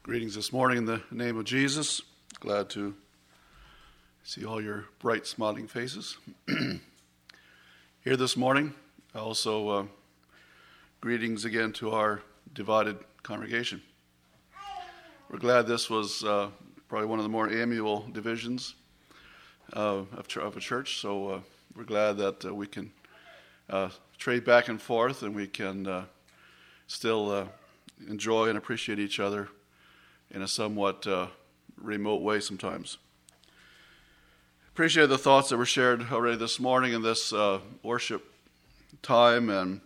Greetings this morning in the name of Jesus. Glad to see all your bright, smiling faces here this morning. Also, greetings again to our divided congregation. We're glad this was probably one of the more amiable divisions of a church, so we're glad that we can trade back and forth and we can still enjoy and appreciate each other in a somewhat remote way sometimes. Appreciate the thoughts that were shared already this morning in this worship time, and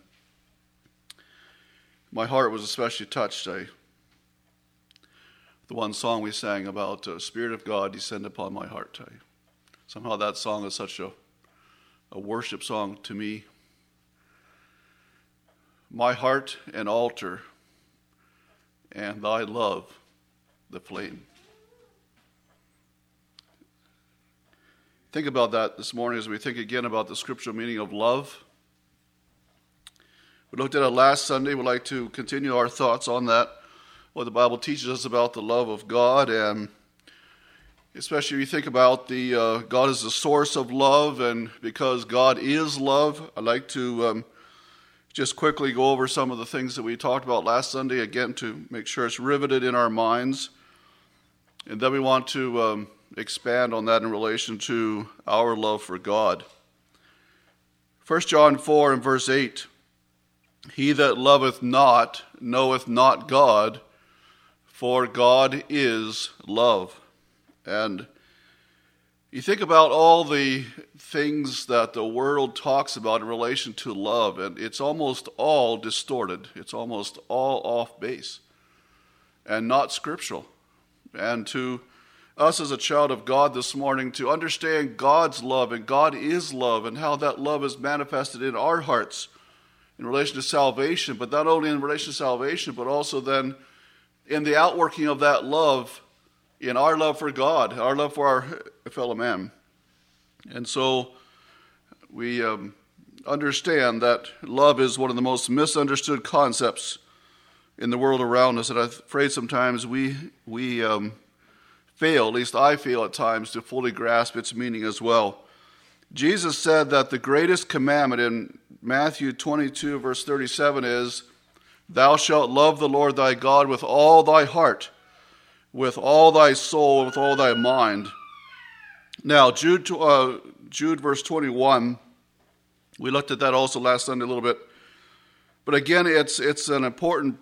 my heart was especially touched. The one song we sang about Spirit of God, descend upon my heart. Somehow that song is such a worship song to me. My heart an altar, and thy love the flame. Think about that this morning as we think again about the scriptural meaning of love. We looked at it last Sunday. We'd like to continue our thoughts on that, what the Bible teaches us about the love of God, and especially if you think about the God is the source of love, and because God is love, I'd like to just quickly go over some of the things that we talked about last Sunday, again, to make sure it's riveted in our minds. And then we want to expand on that in relation to our love for God. 1 John 4 and verse 8, he that loveth not knoweth not God, for God is love. And you think about all the things that the world talks about in relation to love, and it's almost all distorted. It's almost all off base and not scriptural. And to us as a child of God this morning, to understand God's love, and God is love, and how that love is manifested in our hearts in relation to salvation, but not only in relation to salvation, but also then in the outworking of that love in our love for God, our love for our fellow man. And so we understand that love is one of the most misunderstood concepts in the world around us, and I'm afraid sometimes we fail, at least I fail at times, to fully grasp its meaning as well. Jesus said that the greatest commandment in Matthew 22, verse 37 is, thou shalt love the Lord thy God with all thy heart, with all thy soul, with all thy mind. Now, Jude verse 21, we looked at that also last Sunday a little bit. But again, it's an important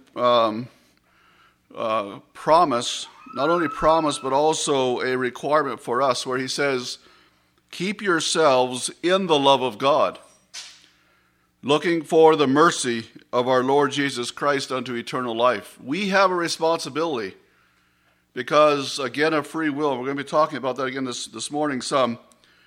promise, not only promise, but also a requirement for us, where he says, keep yourselves in the love of God, looking for the mercy of our Lord Jesus Christ unto eternal life. We have a responsibility because, again, of free will. We're going to be talking about that again this morning some.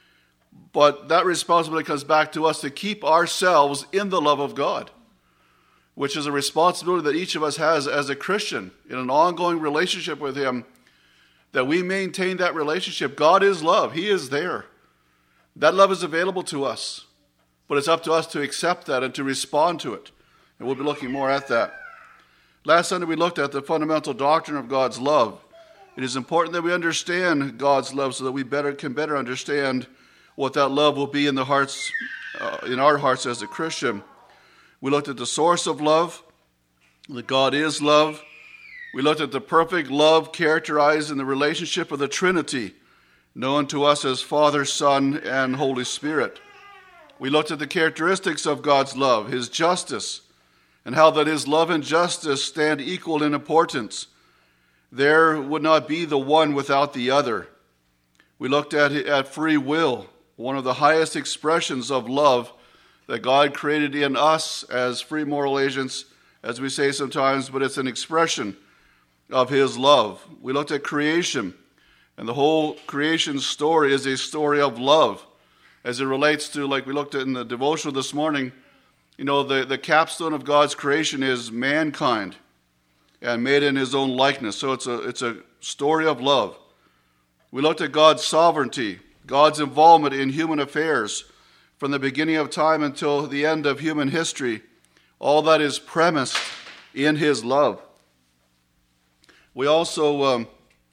But that responsibility comes back to us to keep ourselves in the love of God, which is a responsibility that each of us has as a Christian in an ongoing relationship with him, that we maintain that relationship. God is love. He is there. That love is available to us, but it's up to us to accept that and to respond to it. And we'll be looking more at that. Last Sunday we looked at the fundamental doctrine of God's love. It is important that we understand God's love so that we can better understand what that love will be in the hearts, in our hearts as a Christian. We looked at the source of love, that God is love. We looked at the perfect love characterized in the relationship of the Trinity, known to us as Father, Son, and Holy Spirit. We looked at the characteristics of God's love, his justice, and how that his love and justice stand equal in importance. There would not be the one without the other. We looked at free will, one of the highest expressions of love that God created in us as free moral agents, as we say sometimes, but it's an expression of his love. We looked at creation, and the whole creation story is a story of love, as it relates to, like we looked at in the devotional this morning, the capstone of God's creation is mankind, and made in his own likeness. So it's a story of love. We looked at God's sovereignty, God's involvement in human affairs, from the beginning of time until the end of human history. All that is premised in his love. We also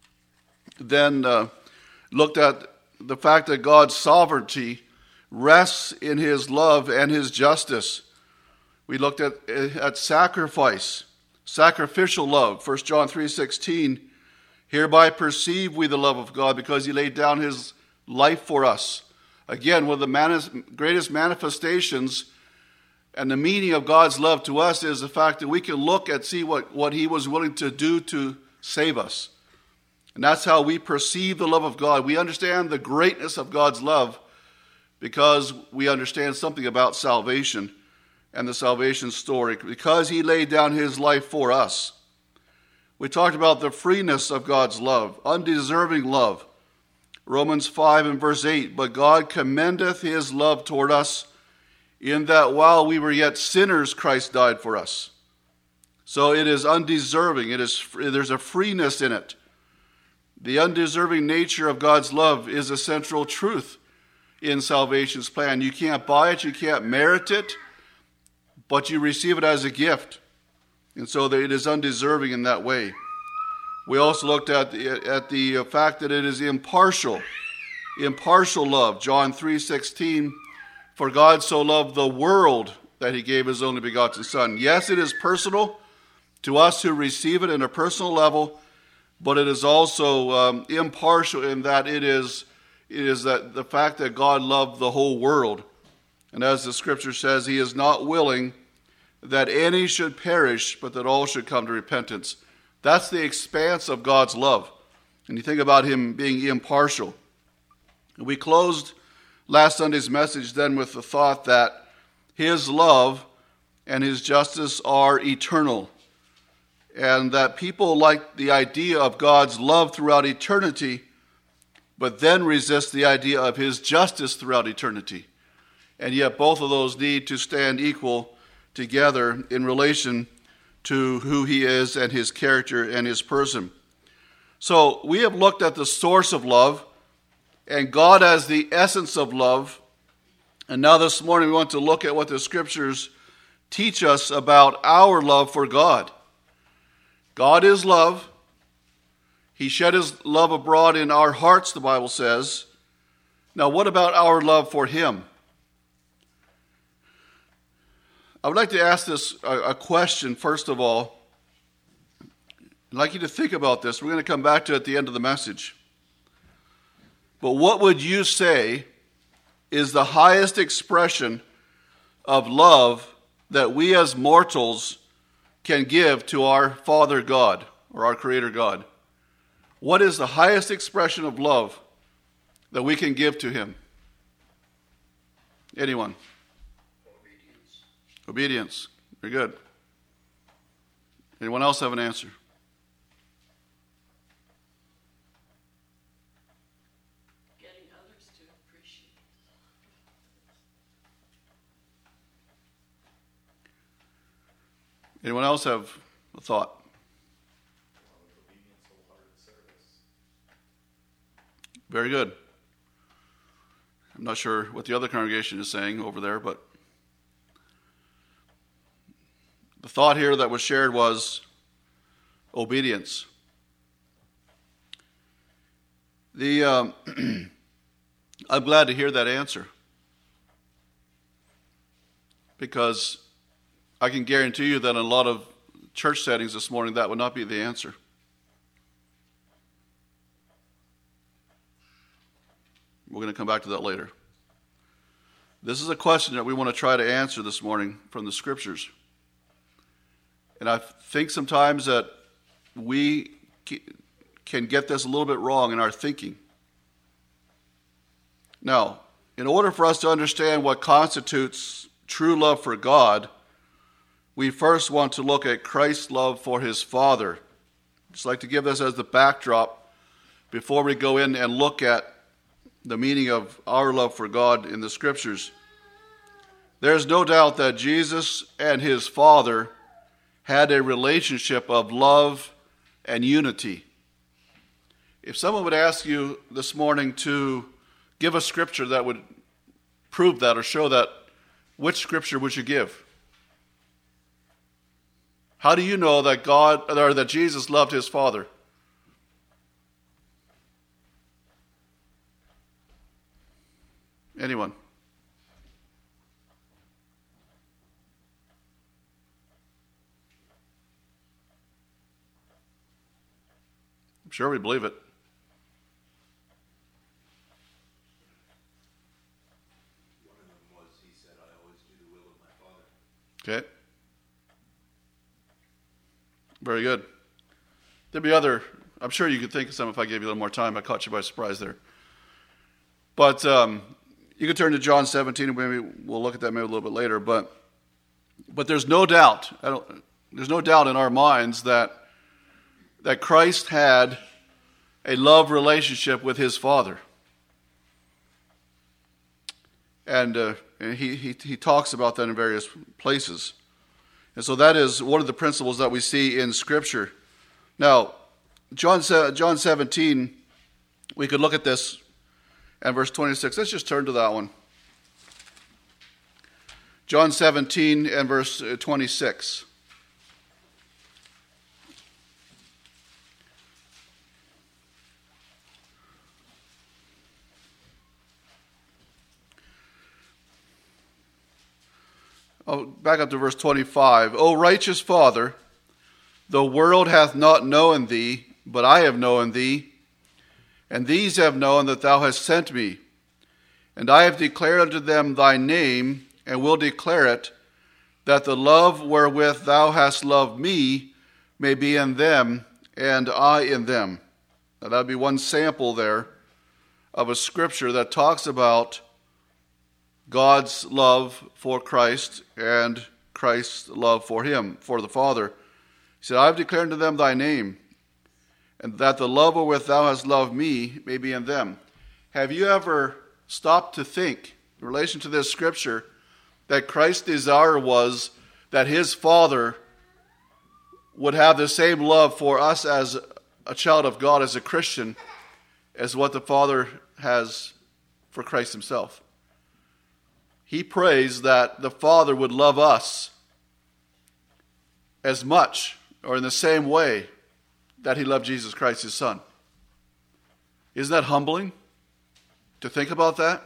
then looked at the fact that God's sovereignty rests in his love and his justice. We looked at sacrifice, sacrificial love. 1 John 3:16, hereby perceive we the love of God because he laid down his life for us. Again, one of the greatest manifestations and the meaning of God's love to us is the fact that we can look and see what he was willing to do to save us. And that's how we perceive the love of God. We understand the greatness of God's love because we understand something about salvation and the salvation story, because he laid down his life for us. We talked about the freeness of God's love, undeserving love. Romans 5 and verse 8, but God commendeth his love toward us in that while we were yet sinners, Christ died for us. So it is undeserving. There's a freeness in it. The undeserving nature of God's love is a central truth in salvation's plan. You can't buy it, you can't merit it, but you receive it as a gift. And so it is undeserving in that way. We also looked at the fact that it is impartial love. John 3:16, for God so loved the world that he gave his only begotten Son. Yes, it is personal to us who receive it in a personal level, but it is also impartial in that it is that the fact that God loved the whole world. And as the scripture says, he is not willing that any should perish, but that all should come to repentance. That's the expanse of God's love. And you think about him being impartial. We closed last Sunday's message then with the thought that his love and his justice are eternal, and that people like the idea of God's love throughout eternity, but then resist the idea of his justice throughout eternity. And yet both of those need to stand equal together in relation to who he is and his character and his person. So we have looked at the source of love and God as the essence of love. And now this morning we want to look at what the scriptures teach us about our love for God. God is love. He shed his love abroad in our hearts, the Bible says. Now, what about our love for him? I would like to ask this a question, first of all. I'd like you to think about this. We're going to come back to it at the end of the message. But what would you say is the highest expression of love that we as mortals can give to our Father God or our Creator God? What is the highest expression of love that we can give to him? Anyone? Obedience. Very good. Anyone else have an answer? Getting others to appreciate. Anyone else have a thought? Very good. I'm not sure what the other congregation is saying over there, but the thought here that was shared was obedience. I'm glad to hear that answer, because I can guarantee you that in a lot of church settings this morning that would not be the answer. We're going to come back to that later. This is a question that we want to try to answer this morning from the scriptures. And I think sometimes that we can get this a little bit wrong in our thinking. Now, in order for us to understand what constitutes true love for God, we first want to look at Christ's love for his Father. I'd just like to give this as the backdrop before we go in and look at the meaning of our love for God in the scriptures. There's no doubt that Jesus and his Father had a relationship of love and unity. If someone would ask you this morning to give a scripture that would prove that or show that, which scripture would you give? How do you know that God or that Jesus loved his Father? Anyone? I'm sure we believe it. One of them was, he said, I always do the will of my Father. Okay. Very good. There'd be other, I'm sure you could think of some if I gave you a little more time. I caught you by surprise there. But you could turn to John 17, and maybe we'll look at that maybe a little bit later. But there's no doubt, there's no doubt in our minds that Christ had a love relationship with his Father. And he talks about that in various places. And so that is one of the principles that we see in Scripture. Now, John 17, we could look at this and verse 26. Let's just turn to that one. John 17 and verse 26. Oh, back up to verse 25. O righteous Father, the world hath not known thee, but I have known thee, and these have known that thou hast sent me. And I have declared unto them thy name, and will declare it, that the love wherewith thou hast loved me may be in them, and I in them. Now that would be one sample there of a scripture that talks about God's love for Christ and Christ's love for him, for the Father. He said, I have declared unto them thy name, and that the love wherewith thou hast loved me may be in them. Have you ever stopped to think, in relation to this scripture, that Christ's desire was that his Father would have the same love for us as a child of God, as a Christian, as what the Father has for Christ himself? He prays that the Father would love us as much or in the same way that he loved Jesus Christ, his Son. Isn't that humbling to think about that?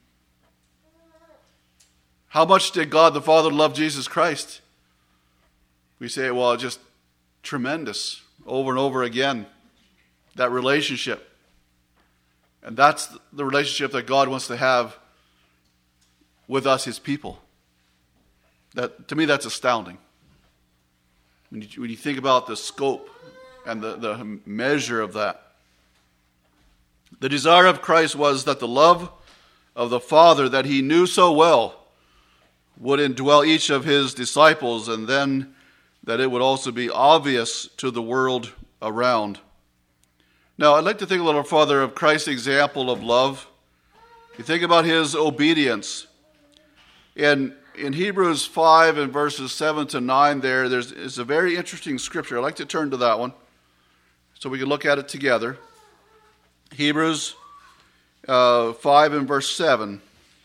How much did God the Father love Jesus Christ? We say, well, just tremendous, over and over again, that relationship. And that's the relationship that God wants to have with us, his people. That, to me, that's astounding. When you think about the scope and the measure of that. The desire of Christ was that the love of the Father that he knew so well would indwell each of his disciples, and then that it would also be obvious to the world around. Now, I'd like to think a little further of Christ's example of love. You think about his obedience. In Hebrews 5 and verses 7 to 9 there's a very interesting scripture. I'd like to turn to that one so we can look at it together. Hebrews 5 and verse 7.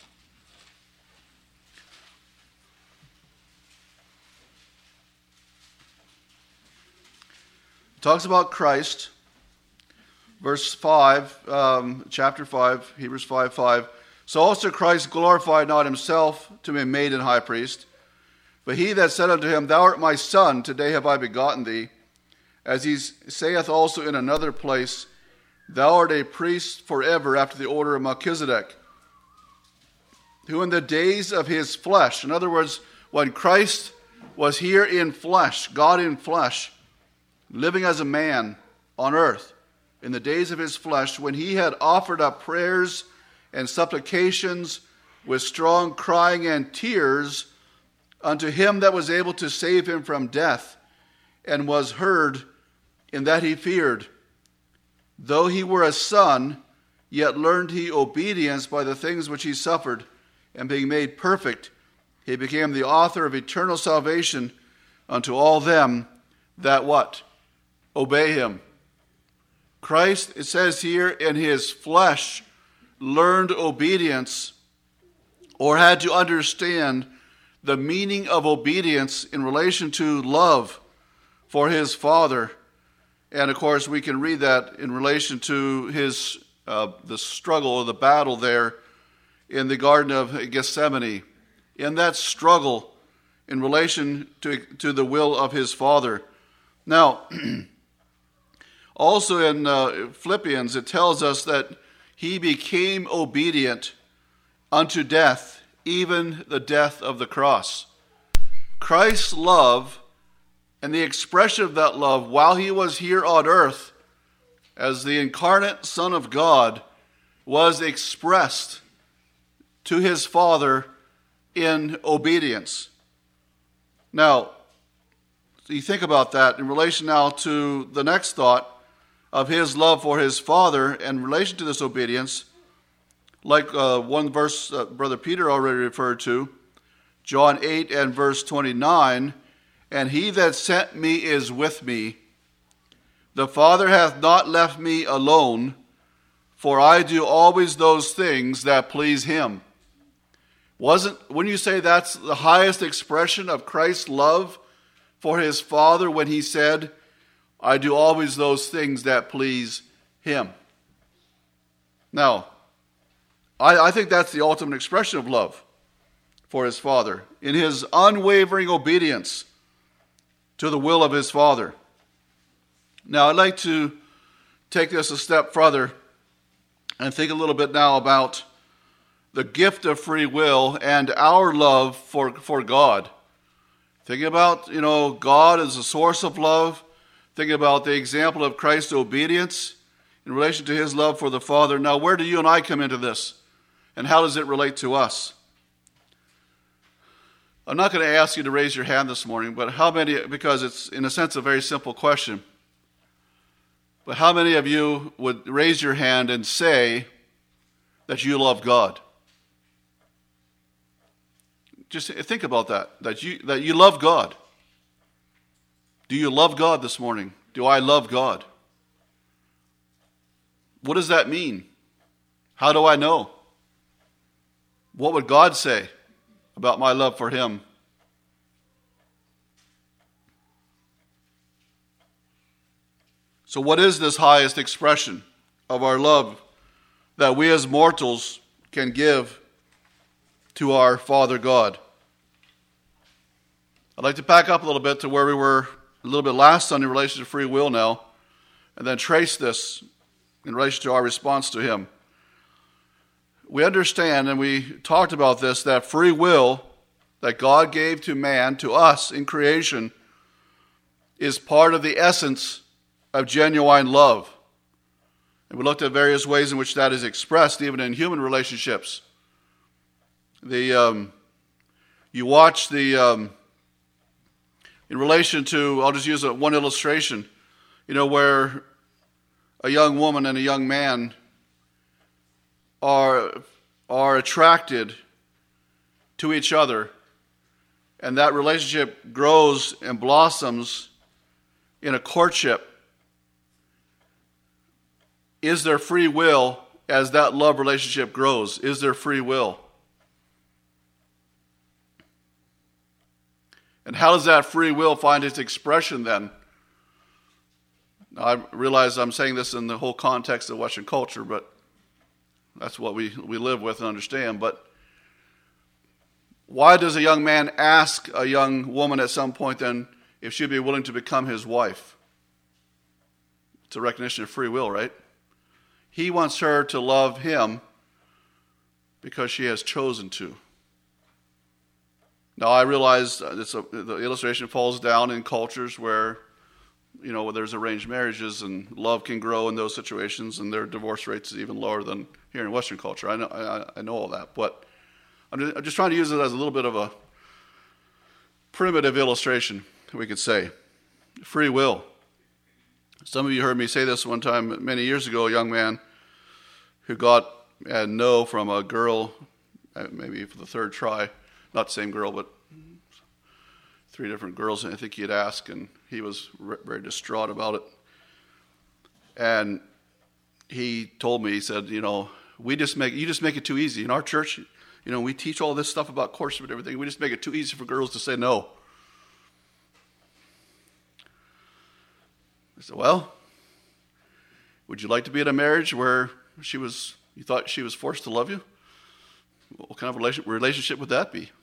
It talks about Christ. Verse 5, chapter 5, Hebrews 5:5. So also Christ glorified not himself to be made an high priest, but he that said unto him, Thou art my son, today have I begotten thee. As he saith also in another place, Thou art a priest forever after the order of Melchizedek, who in the days of his flesh, in other words, when Christ was here in flesh, God in flesh, living as a man on earth, in the days of his flesh, when he had offered up prayers and supplications with strong crying and tears unto him that was able to save him from death, and was heard in that he feared. Though he were a son, yet learned he obedience by the things which he suffered, and being made perfect, he became the author of eternal salvation unto all them that what? Obey him. Christ, it says here, in his flesh, learned obedience, or had to understand the meaning of obedience in relation to love, for his Father. And, of course, we can read that in relation to his the struggle or the battle there in the Garden of Gethsemane. In that struggle in relation to the will of his Father. Now, also in Philippians, it tells us that he became obedient unto death, even the death of the cross. Christ's love and the expression of that love while he was here on earth as the incarnate Son of God was expressed to his Father in obedience. Now, you think about that in relation now to the next thought of his love for his Father in relation to this obedience, like one verse Brother Peter already referred to, John 8 and verse 29, and he that sent me is with me. The Father hath not left me alone, for I do always those things that please him. Wouldn't you say that's the highest expression of Christ's love for his Father when he said, I do always those things that please him? Now, I think that's the ultimate expression of love for his Father, in his unwavering obedience to the will of his Father. Now, I'd like to take this a step further and think a little bit now about the gift of free will and our love for God. Think about, God as a source of love. Think about the example of Christ's obedience in relation to his love for the Father. Now, where do you and I come into this? And how does it relate to us? I'm not going to ask you to raise your hand this morning, but how many, because it's in a sense a very simple question, but how many of you would raise your hand and say that you love God? Just think about that you love God. Do you love God this morning? Do I love God? What does that mean? How do I know? What would God say about my love for him? So what is this highest expression of our love that we as mortals can give to our Father God? I'd like to back up a little bit to where we were a little bit last Sunday in relation to free will now, and then trace this in relation to our response to him. We understand, and we talked about this, that free will that God gave to man, to us in creation, is part of the essence of genuine love. And we looked at various ways in which that is expressed, even in human relationships. You watch in relation to, I'll just use one illustration, where a young woman and a young man are attracted to each other, and that relationship grows and blossoms in a courtship. Is there free will as that love relationship grows? Is there free will? And how does that free will find its expression then? Now, I realize I'm saying this in the whole context of Western culture, but that's what we live with and understand. But why does a young man ask a young woman at some point then if she'd be willing to become his wife? It's a recognition of free will, right? He wants her to love him because she has chosen to. Now, I realize the illustration falls down in cultures where, where there's arranged marriages and love can grow in those situations, and their divorce rates is even lower than here in Western culture. I know all that, but I'm just trying to use it as a little bit of a primitive illustration, we could say. Free will. Some of you heard me say this one time many years ago, a young man who got a no from a girl, maybe for the third try. Not the same girl, but 3 different girls, I think he had asked, and he was very distraught about it. And he told me, he said, you just make it too easy. In our church, we teach all this stuff about courtship and everything. We just make it too easy for girls to say no. I said, well, would you like to be in a marriage where you thought she was forced to love you? What kind of relationship would that be?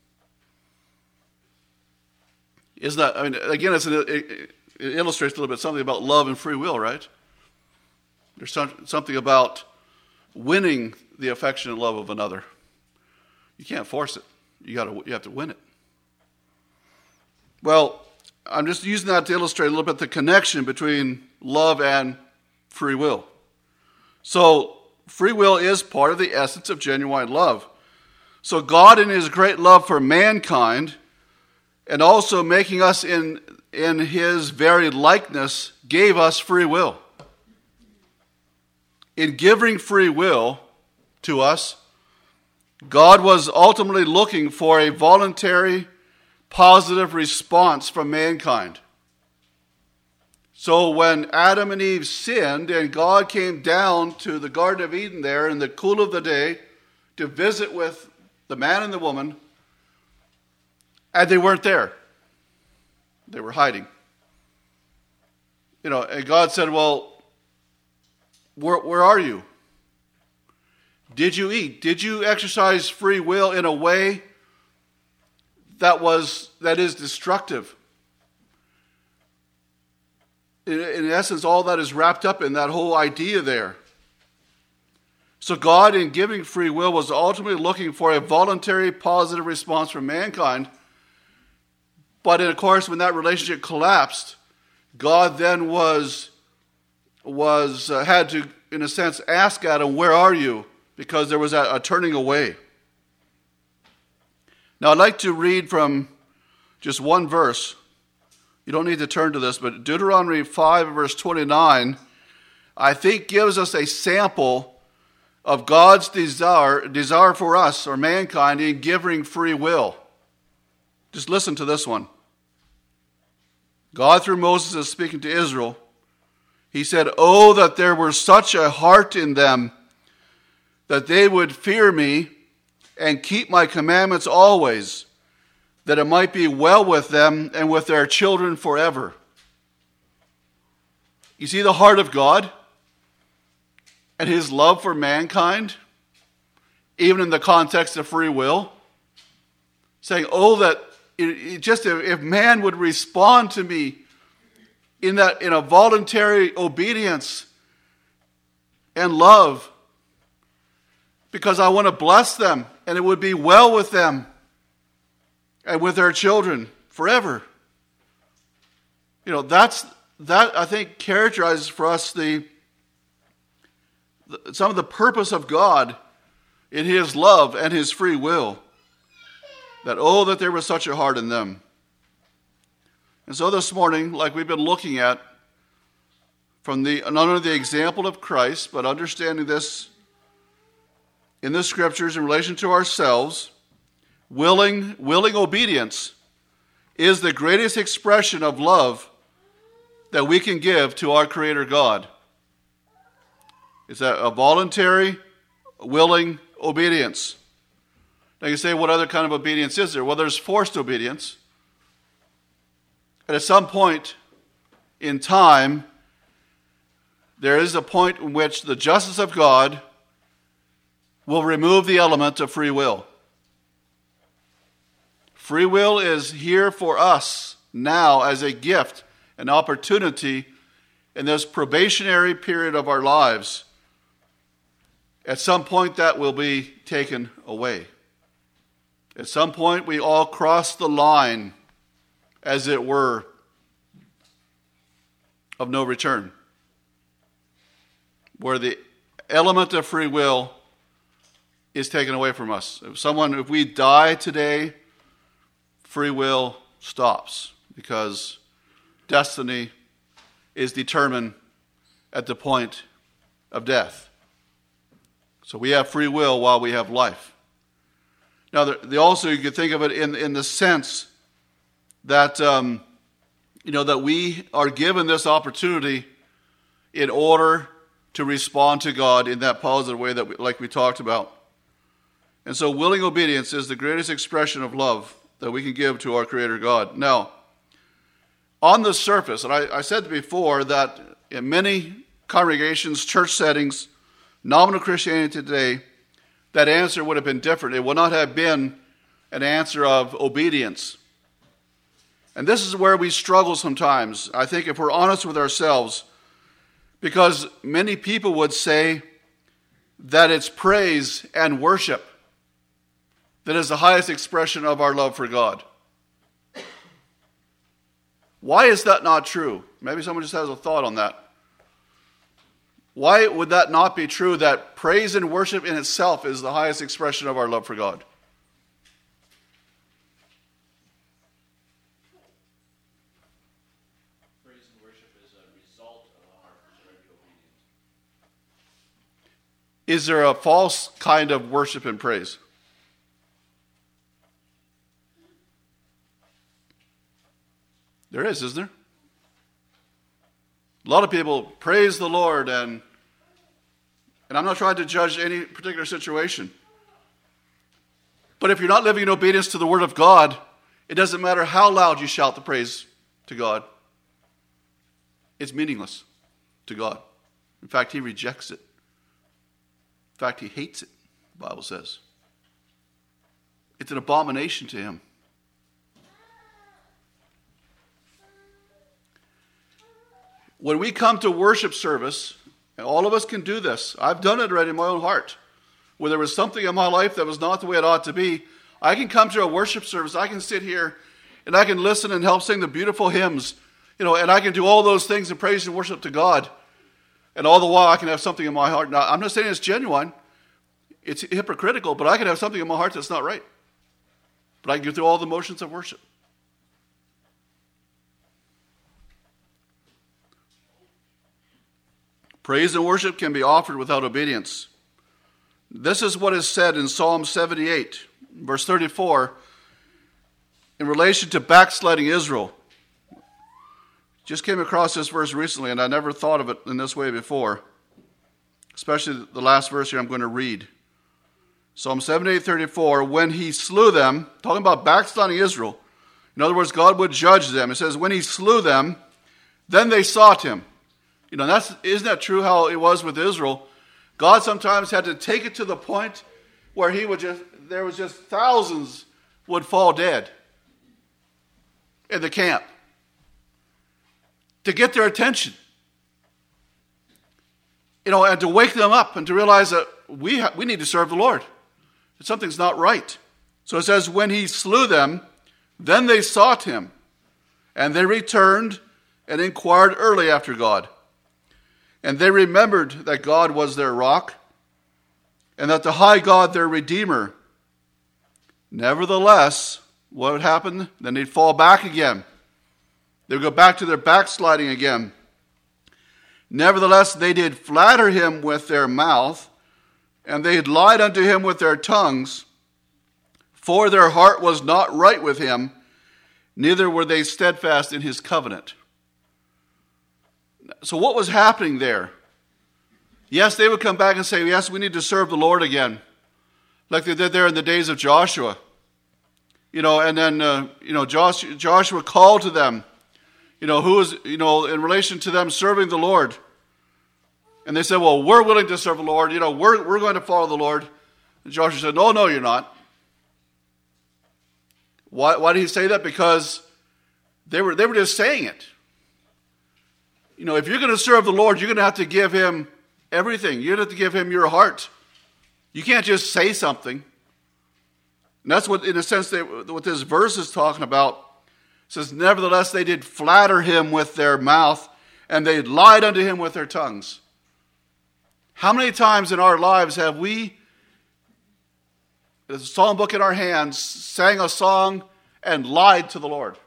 Isn't that, again, it illustrates a little bit something about love and free will, right? There's something about winning the affection and love of another. You can't force it. You have to win it. Well, I'm just using that to illustrate a little bit the connection between love and free will. So, free will is part of the essence of genuine love. So God, in his great love for mankind, and also making us in his very likeness, gave us free will. In giving free will to us, God was ultimately looking for a voluntary, positive response from mankind. So when Adam and Eve sinned and God came down to the Garden of Eden there in the cool of the day to visit with the man and the woman, and they weren't there. They were hiding. And God said, well, where are you? Did you eat? Did you exercise free will in a way that is destructive? In essence, all that is wrapped up in that whole idea there. So God, in giving free will, was ultimately looking for a voluntary, positive response from mankind. But of course, when that relationship collapsed, God then had to, in a sense, ask Adam, where are you? Because there was a turning away. Now, I'd like to read from just one verse. You don't need to turn to this, but Deuteronomy 5, verse 29, I think gives us a sample of God's desire for us, or mankind, in giving free will. Just listen to this one. God, through Moses, is speaking to Israel. He said, "Oh, that there were such a heart in them, that they would fear me and keep my commandments always, that it might be well with them and with their children forever." You see the heart of God and his love for mankind, even in the context of free will, saying, oh, that if man would respond to me in a voluntary obedience and love, because I want to bless them and it would be well with them and with their children forever. That I think characterizes for us some of the purpose of God in his love and his free will. That there was such a heart in them. And so this morning, like we've been looking at, from not only the example of Christ, but understanding this in the scriptures in relation to ourselves, willing obedience is the greatest expression of love that we can give to our Creator God. It's a voluntary, willing obedience. Now you say, what other kind of obedience is there? Well, there's forced obedience. And at some point in time, there is a point in which the justice of God will remove the element of free will. Free will is here for us now as a gift, an opportunity in this probationary period of our lives. At some point, that will be taken away. At some point, we all cross the line, as it were, of no return, where the element of free will is taken away from us. If we die today, free will stops, because destiny is determined at the point of death. So we have free will while we have life. Now, also you could think of it in the sense that that we are given this opportunity in order to respond to God in that positive way like we talked about. And so willing obedience is the greatest expression of love that we can give to our Creator God. Now, on the surface, and I said before that in many congregations, church settings, nominal Christianity today, that answer would have been different. It would not have been an answer of obedience. And this is where we struggle sometimes, I think, if we're honest with ourselves, because many people would say that it's praise and worship that is the highest expression of our love for God. Why is that not true? Maybe someone just has a thought on that. Why would that not be true, that praise and worship in itself is the highest expression of our love for God? Praise and worship is a result of a heart that's ready to obedience. Is there a false kind of worship and praise? There is, isn't there? A lot of people praise the Lord, and I'm not trying to judge any particular situation. But if you're not living in obedience to the Word of God, it doesn't matter how loud you shout the praise to God. It's meaningless to God. In fact, He rejects it. In fact, He hates it, the Bible says. It's an abomination to Him. When we come to worship service, and all of us can do this. I've done it already in my own heart. When there was something in my life that was not the way it ought to be, I can come to a worship service. I can sit here and I can listen and help sing the beautiful hymns, and I can do all those things in praise and worship to God. And all the while I can have something in my heart. Now, I'm not saying it's genuine. It's hypocritical, but I can have something in my heart that's not right. But I can go through all the motions of worship. Praise and worship can be offered without obedience. This is what is said in Psalm 78, verse 34, in relation to backsliding Israel. Just came across this verse recently, and I never thought of it in this way before, especially the last verse here I'm going to read. Psalm 78:34, when He slew them, talking about backsliding Israel. In other words, God would judge them. It says, when He slew them, then they sought Him. Isn't that true how it was with Israel? God sometimes had to take it to the point where there was just thousands would fall dead in the camp to get their attention. And to wake them up and to realize that we need to serve the Lord. That something's not right. So it says, when He slew them, then they sought Him, and they returned and inquired early after God. And they remembered that God was their rock, and that the high God their Redeemer. Nevertheless, what would happen? Then they'd fall back again. They would go back to their backsliding again. Nevertheless, they did flatter Him with their mouth, and they had lied unto Him with their tongues, for their heart was not right with Him, neither were they steadfast in His covenant. So what was happening there? Yes, they would come back and say, yes, we need to serve the Lord again, like they did there in the days of Joshua. And then, Joshua called to them, who was, in relation to them serving the Lord. And they said, well, we're willing to serve the Lord. We're going to follow the Lord. And Joshua said, no, you're not. Why did he say that? Because they were just saying it. If you're going to serve the Lord, you're going to have to give Him everything. You're going to have to give Him your heart. You can't just say something. And that's what, in a sense, what this verse is talking about. It says, nevertheless, they did flatter Him with their mouth, and they lied unto Him with their tongues. How many times in our lives have we, with a psalm book in our hands, sang a song and lied to the Lord?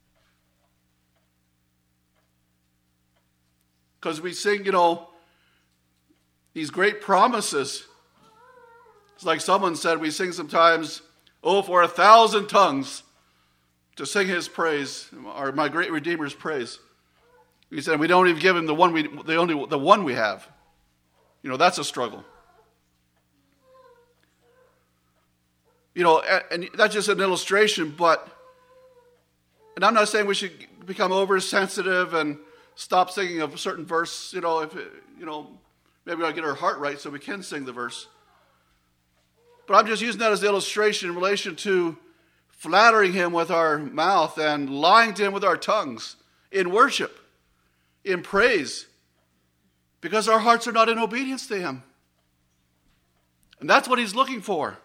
Because we sing, these great promises. It's like someone said, we sing sometimes, oh, for 1,000 tongues to sing His praise, or my great Redeemer's praise. He said, we don't even give Him the one we have. That's a struggle. And that's just an illustration, and I'm not saying we should become oversensitive and stop singing a certain verse, if maybe I'll get our heart right so we can sing the verse. But I'm just using that as an illustration in relation to flattering him with our mouth and lying to him with our tongues in worship, in praise, because our hearts are not in obedience to him. And that's what he's looking for.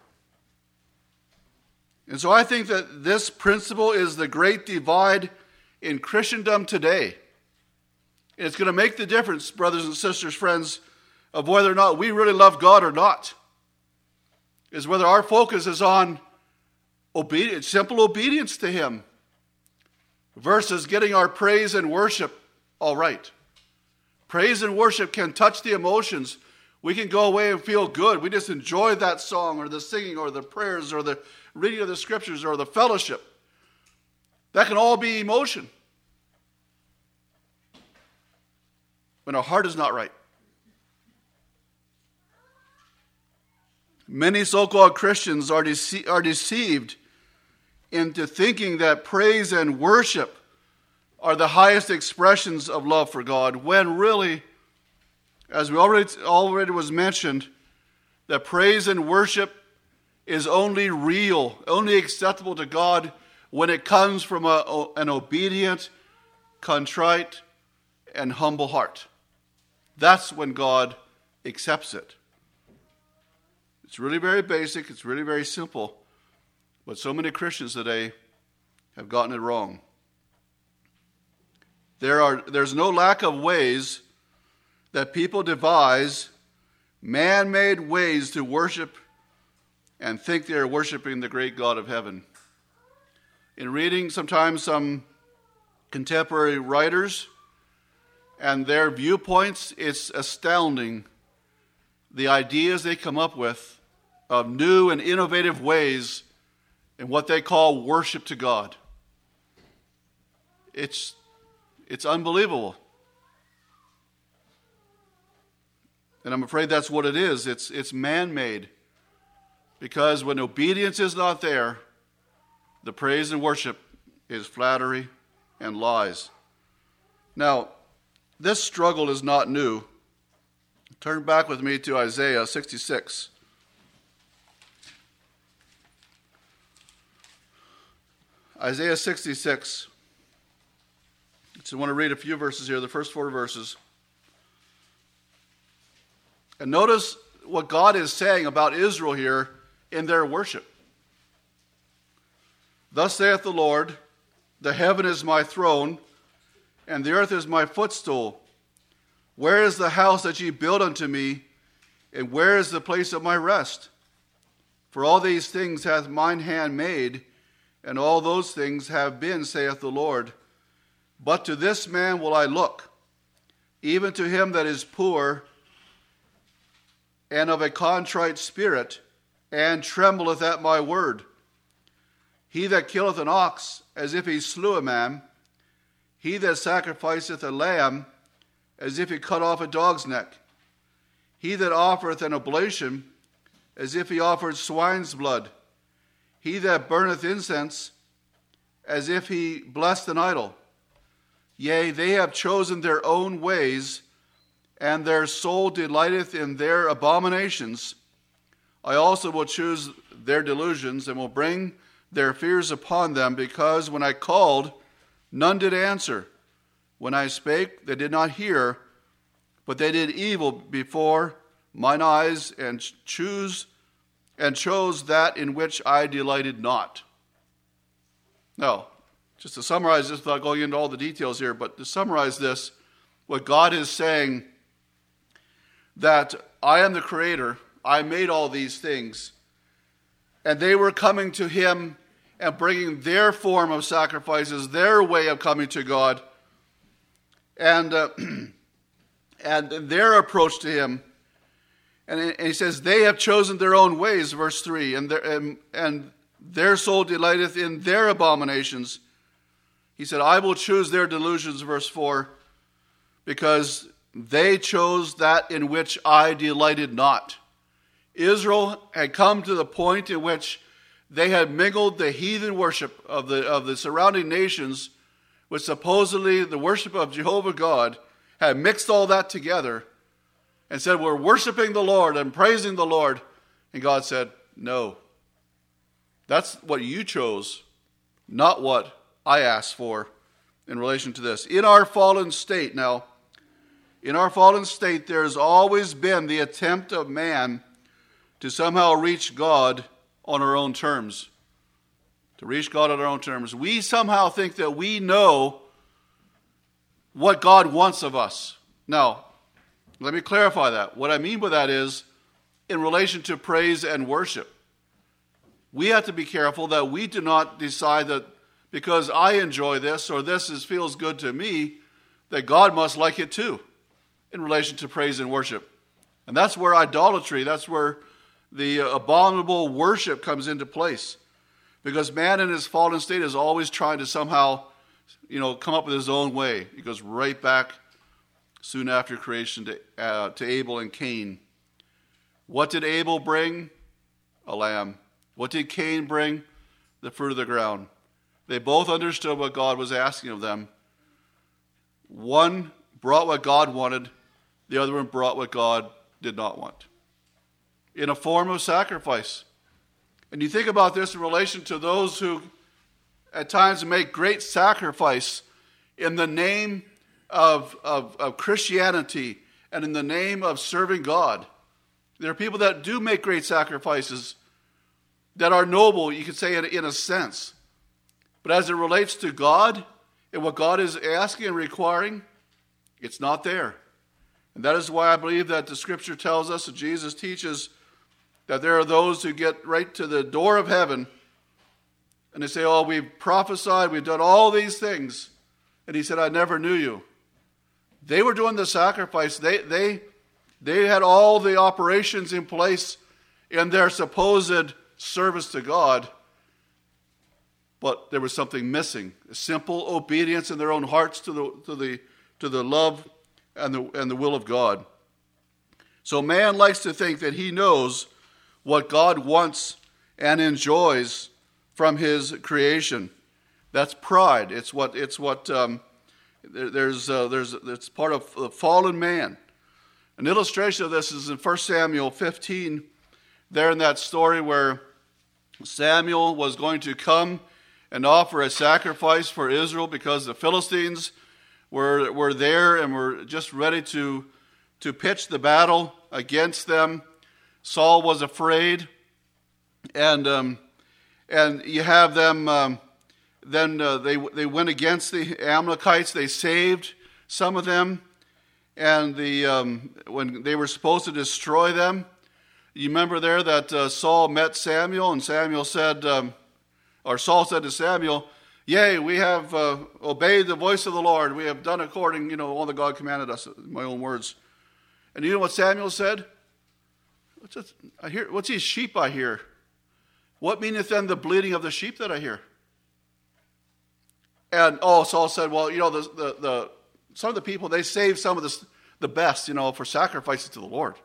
And so I think that this principle is the great divide in Christendom today. And it's going to make the difference, brothers and sisters, friends, of whether or not we really love God or not. Is whether our focus is on obedience, simple obedience to him, versus getting our praise and worship all right. Praise and worship can touch the emotions. We can go away and feel good. We just enjoy that song or the singing or the prayers or the reading of the scriptures or the fellowship. That can all be emotion. When our heart is not right. Many so-called Christians are deceived into thinking that praise and worship are the highest expressions of love for God, when really, as we already was mentioned, that praise and worship is only real, only acceptable to God when it comes from an obedient, contrite, and humble heart. That's when God accepts it. It's really very basic, it's really very simple, but so many Christians today have gotten it wrong. There's no lack of ways that people devise man-made ways to worship and think they are worshiping the great God of heaven. In reading sometimes some contemporary writers and their viewpoints, it's astounding the ideas they come up with of new and innovative ways in what they call worship to God. It's unbelievable. And I'm afraid that's what it is. It's man-made. Because when obedience is not there, the praise and worship is flattery and lies. Now, this struggle is not new. Turn back with me to Isaiah 66. Isaiah 66. So I want to read a few verses here, the first 4 verses. And notice what God is saying about Israel here in their worship. Thus saith the Lord, the heaven is my throne, and the earth is my footstool. Where is the house that ye built unto me, and where is the place of my rest? For all these things hath mine hand made, and all those things have been, saith the Lord. But to this man will I look, even to him that is poor, and of a contrite spirit, and trembleth at my word. He that killeth an ox, as if he slew a man, he that sacrificeth a lamb, as if he cut off a dog's neck, he that offereth an oblation, as if he offered swine's blood, he that burneth incense, as if he blessed an idol. Yea, they have chosen their own ways, and their soul delighteth in their abominations. I also will choose their delusions, and will bring their fears upon them, because when I called, none did answer. When I spake, they did not hear, but they did evil before mine eyes, and chose that in which I delighted not. Now, just to summarize this without going into all the details here, but to summarize this, what God is saying, that I am the creator, I made all these things, and they were coming to him and bringing their form of sacrifices, their way of coming to God, and their approach to him. And he says, they have chosen their own ways, verse 3, and their soul delighteth in their abominations. He said, I will choose their delusions, verse 4, because they chose that in which I delighted not. Israel had come to the point in which they had mingled the heathen worship of the surrounding nations which supposedly the worship of Jehovah God had mixed all that together and said, we're worshiping the Lord and praising the Lord. And God said, no. That's what you chose, not what I asked for in relation to this. In our fallen state, now, in our fallen state, there's always been the attempt of man to somehow reach God on our own terms. To reach God on our own terms. We somehow think that we know what God wants of us. Now, let me clarify that. What I mean by that is in relation to praise and worship. We have to be careful that we do not decide that because I enjoy this or feels good to me, that God must like it too in relation to praise and worship. And that's where idolatry, that's where the abominable worship comes into place. Because man in his fallen state is always trying to somehow, come up with his own way. He goes right back soon after creation to Abel and Cain. What did Abel bring? A lamb. What did Cain bring? The fruit of the ground. They both understood what God was asking of them. One brought what God wanted. The other one brought what God did not want. In a form of sacrifice. And you think about this in relation to those who at times make great sacrifice in the name of Christianity and in the name of serving God. There are people that do make great sacrifices that are noble, you could say in a sense. But as it relates to God and what God is asking and requiring, it's not there. And that is why I believe that the scripture tells us, and Jesus teaches, that there are those who get right to the door of heaven and they say, oh, we've prophesied, we've done all these things. And he said, I never knew you. They were doing the sacrifice. They had all the operations in place in their supposed service to God, but there was something missing. A simple obedience in their own hearts to the love and the will of God. So man likes to think that he knows what God wants and enjoys from his creation. That's pride. It's part of the fallen man. An illustration of this is in 1 Samuel 15, there in that story where Samuel was going to come and offer a sacrifice for Israel because the Philistines were there and were just ready to pitch the battle against them. Saul was afraid, and you have them. Then they went against the Amalekites. They saved some of them, and when they were supposed to destroy them, you remember there that Saul met Samuel, and Samuel said, or Saul said to Samuel, "Yea, we have obeyed the voice of the Lord. We have done according, all that God commanded us." In my own words. And you know what Samuel said? What's these sheep I hear? What meaneth then the bleating of the sheep that I hear? And Saul said, well, some of the people, they saved some of the best, for sacrifices to the Lord.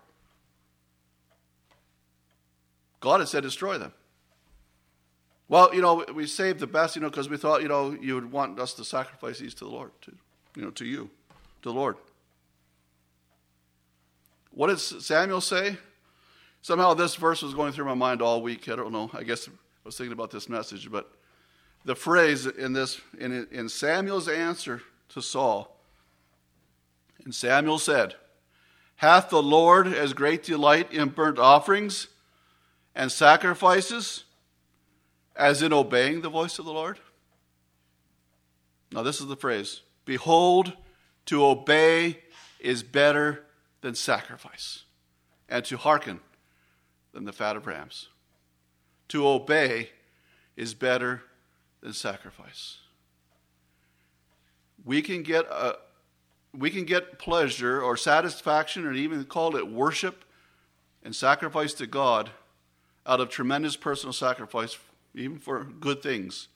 God had said destroy them. Well, we saved the best, because we thought, you would want us to sacrifice these to the Lord, to the Lord. What did Samuel say? Somehow this verse was going through my mind all week. I don't know. I guess I was thinking about this message, but the phrase in Samuel's answer to Saul, and Samuel said, "Hath the Lord as great delight in burnt offerings and sacrifices as in obeying the voice of the Lord?" Now this is the phrase. "Behold, to obey is better than sacrifice, and to hearken than the fat of rams." To obey is better than sacrifice. We can get pleasure or satisfaction, or even call it worship and sacrifice to God, out of tremendous personal sacrifice, even for good things.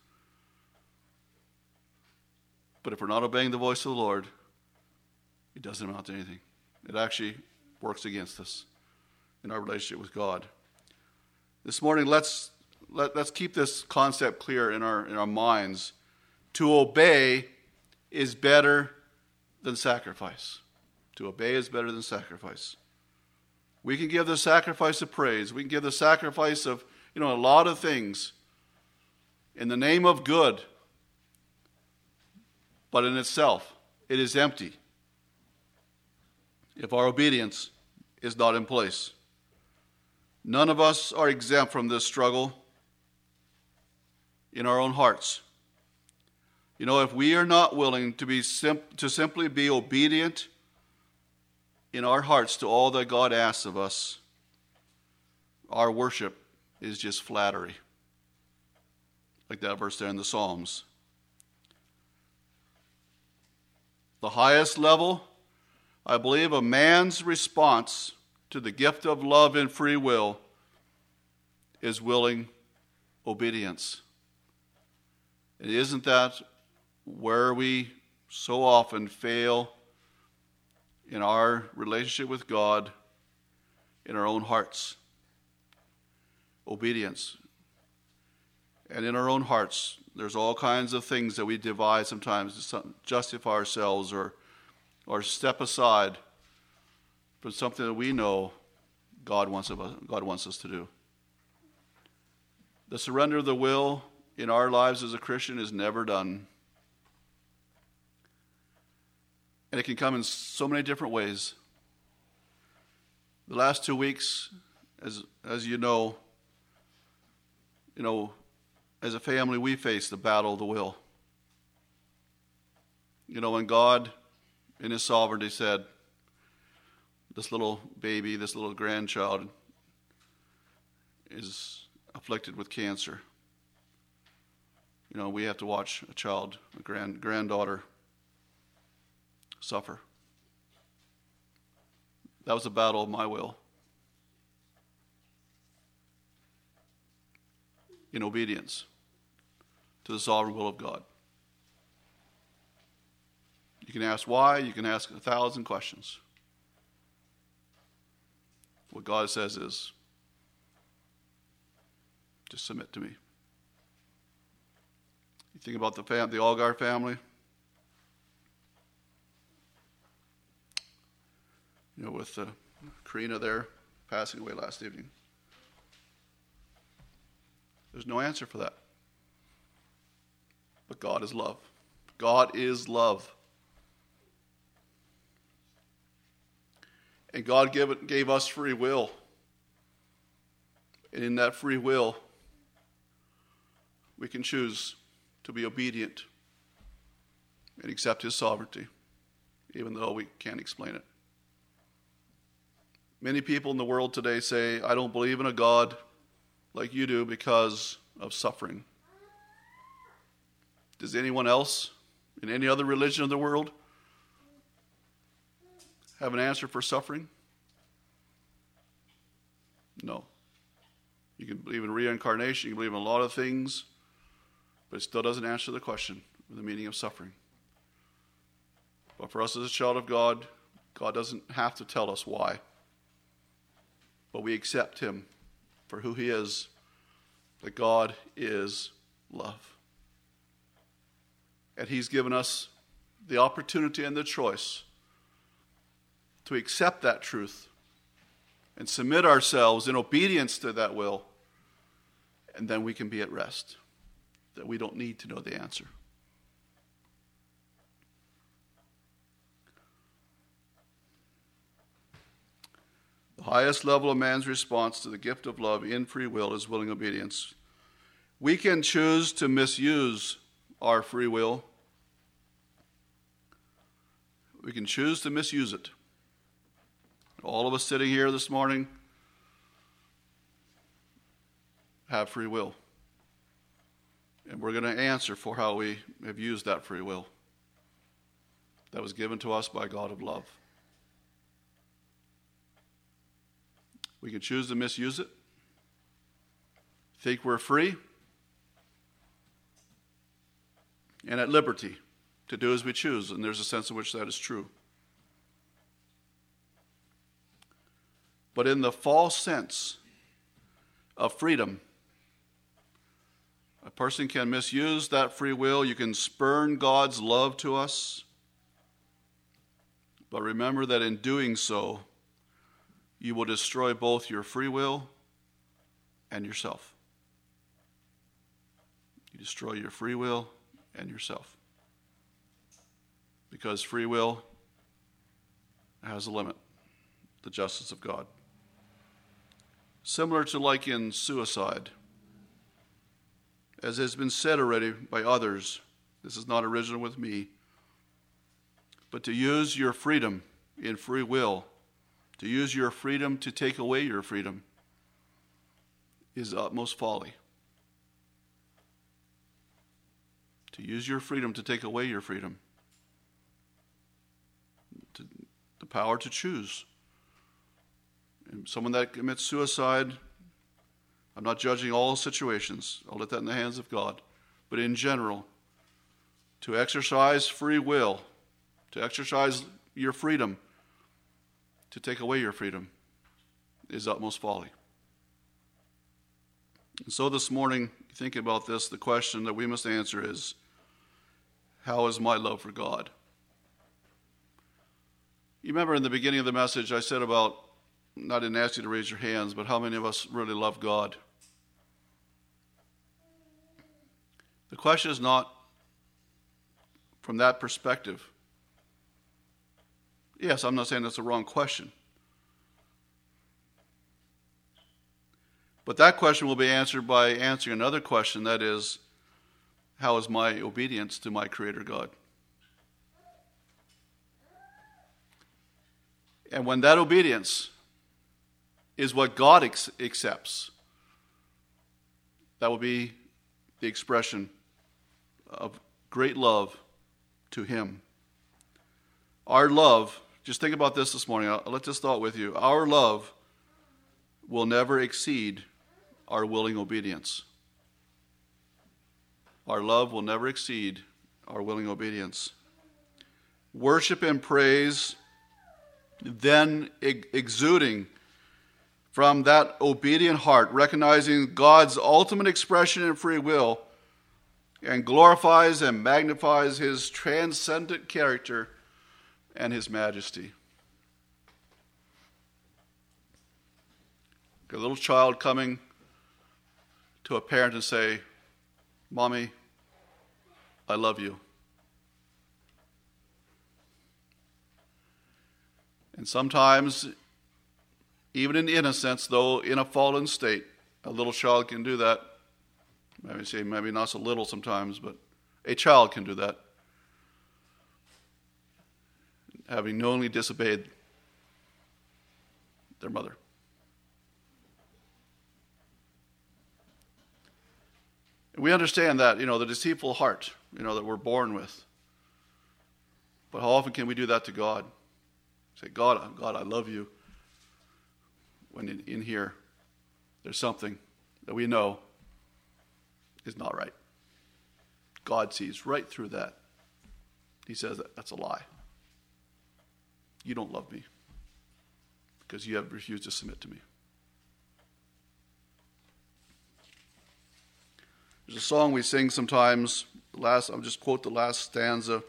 But if we're not obeying the voice of the Lord, it doesn't amount to anything. It actually works against us in our relationship with God. This morning, let's keep this concept clear in our minds. To obey is better than sacrifice. To obey is better than sacrifice. We can give the sacrifice of praise. We can give the sacrifice of, a lot of things in the name of good. But in itself, it is empty if our obedience is not in place. None of us are exempt from this struggle in our own hearts. If we are not willing to simply be obedient in our hearts to all that God asks of us, our worship is just flattery. Like that verse there in the Psalms. The highest level, I believe, a man's response to the gift of love and free will is willing obedience. And isn't that where we so often fail in our relationship with God in our own hearts? Obedience. And in our own hearts, there's all kinds of things that we devise sometimes to justify ourselves or step aside from something that we know God wants us to do. The surrender of the will in our lives as a Christian is never done. And it can come in so many different ways. The last 2 weeks, as you know, as a family, we face the battle of the will. When God, in His sovereignty, said, this little baby, this little grandchild is afflicted with cancer. We have to watch a granddaughter suffer. That was the battle of my will. In obedience to the sovereign will of God. You can ask why, you can ask 1,000 questions. What God says is, just submit to me. You think about the Algar family. With Karina there passing away last evening. There's no answer for that. But God is love. God is love. And God gave us free will. And in that free will, we can choose to be obedient and accept His sovereignty, even though we can't explain it. Many people in the world today say, I don't believe in a God like you do because of suffering. Does anyone else in any other religion of the world have an answer for suffering? No. You can believe in reincarnation, you can believe in a lot of things, but it still doesn't answer the question of the meaning of suffering. But for us as a child of God, God doesn't have to tell us why. But we accept Him for who He is, that God is love. And He's given us the opportunity and the choice to accept that truth and submit ourselves in obedience to that will, and then we can be at rest, that we don't need to know the answer. The highest level of man's response to the gift of love in free will is willing obedience. We can choose to misuse our free will. We can choose to misuse it. All of us sitting here this morning have free will. And we're going to answer for how we have used that free will that was given to us by God of love. We can choose to misuse it, think we're free, and at liberty to do as we choose, and there's a sense in which that is true. But in the false sense of freedom, A person can misuse that free will. You can spurn God's love to us. But remember that in doing so, you will destroy both your free will and yourself. You destroy your free will and yourself. Because free will has a limit, the justice of God. Similar to like in suicide. As has been said already by others, this is not original with me, but to use your freedom in free will, to use your freedom to take away your freedom, is utmost folly. To use your freedom to take away your freedom, the power to choose. And someone that commits suicide, I'm not judging all situations. I'll let that in the hands of God. But in general, to exercise free will, to exercise your freedom, to take away your freedom, is utmost folly. And so this morning, thinking about this, the question that we must answer is, how is my love for God? You remember in the beginning of the message I said about, I didn't ask you to raise your hands, but how many of us really love God? The question is not from that perspective. Yes, I'm not saying that's a wrong question. But that question will be answered by answering another question, that is, how is my obedience to my Creator God? And when that obedience is what God accepts, that will be the expression of great love to Him. Our love, just think about this morning, I'll let this thought with you. Our love will never exceed our willing obedience. Our love will never exceed our willing obedience. Worship and praise, then exuding from that obedient heart, recognizing God's ultimate expression in free will, and glorifies and magnifies His transcendent character and His majesty. A little child coming to a parent and say, "Mommy, I love you." And sometimes, even in innocence, though in a fallen state, a little child can do that. Maybe not so little sometimes, but a child can do that, having knowingly disobeyed their mother. And we understand that, the deceitful heart, that we're born with. But how often can we do that to God? Say, God, I love you. When in here, there's something that we know is not right. God sees right through that. He says that's a lie. You don't love me because you have refused to submit to me. There's a song we sing sometimes. I'll just quote the last stanza.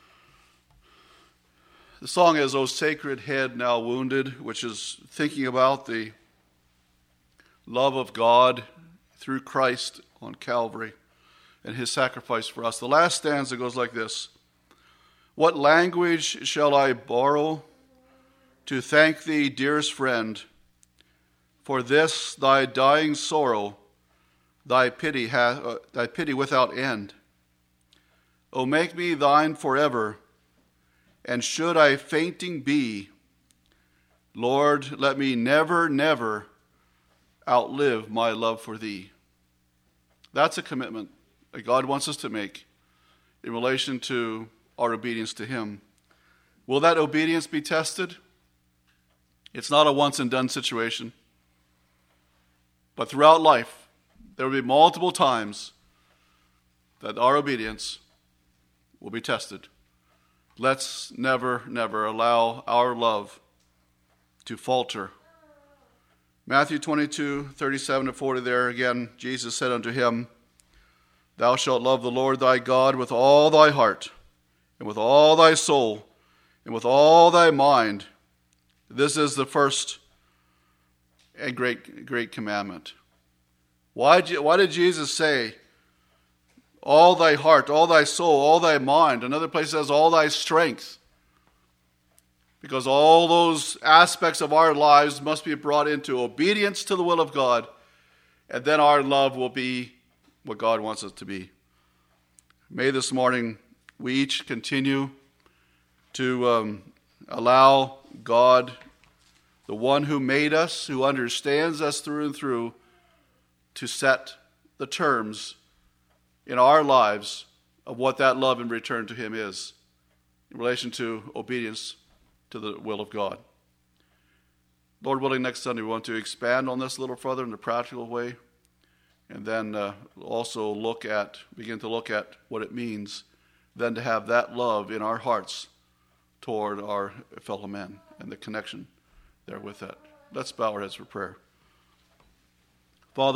The song is, "O sacred head now wounded," which is thinking about the love of God through Christ on Calvary and His sacrifice for us. The last stanza goes like this: "What language shall I borrow to thank Thee, dearest friend, for this Thy dying sorrow, Thy pity without end? O make me Thine forever, and should I fainting be, Lord, let me never, never outlive my love for Thee." That's a commitment that God wants us to make in relation to our obedience to Him. Will that obedience be tested? It's not a once and done situation. But throughout life, there will be multiple times that our obedience will be tested. Let's never, never allow our love to falter. Matthew 22, 37-40 there again, Jesus said unto him, Thou shalt love the Lord thy God with all thy heart, and with all thy soul, and with all thy mind. This is the first and great commandment. Why did Jesus say, all thy heart, all thy soul, all thy mind? Another place says, all thy strength. Because all those aspects of our lives must be brought into obedience to the will of God, and then our love will be what God wants us to be. May this morning we each continue to allow God, the one who made us, who understands us through and through, to set the terms in our lives of what that love in return to him is in relation to obedience to the will of God. Lord willing, next Sunday we want to expand on this a little further in a practical way, and then also begin to look at what it means then to have that love in our hearts toward our fellow men and the connection there with that. Let's bow our heads for prayer.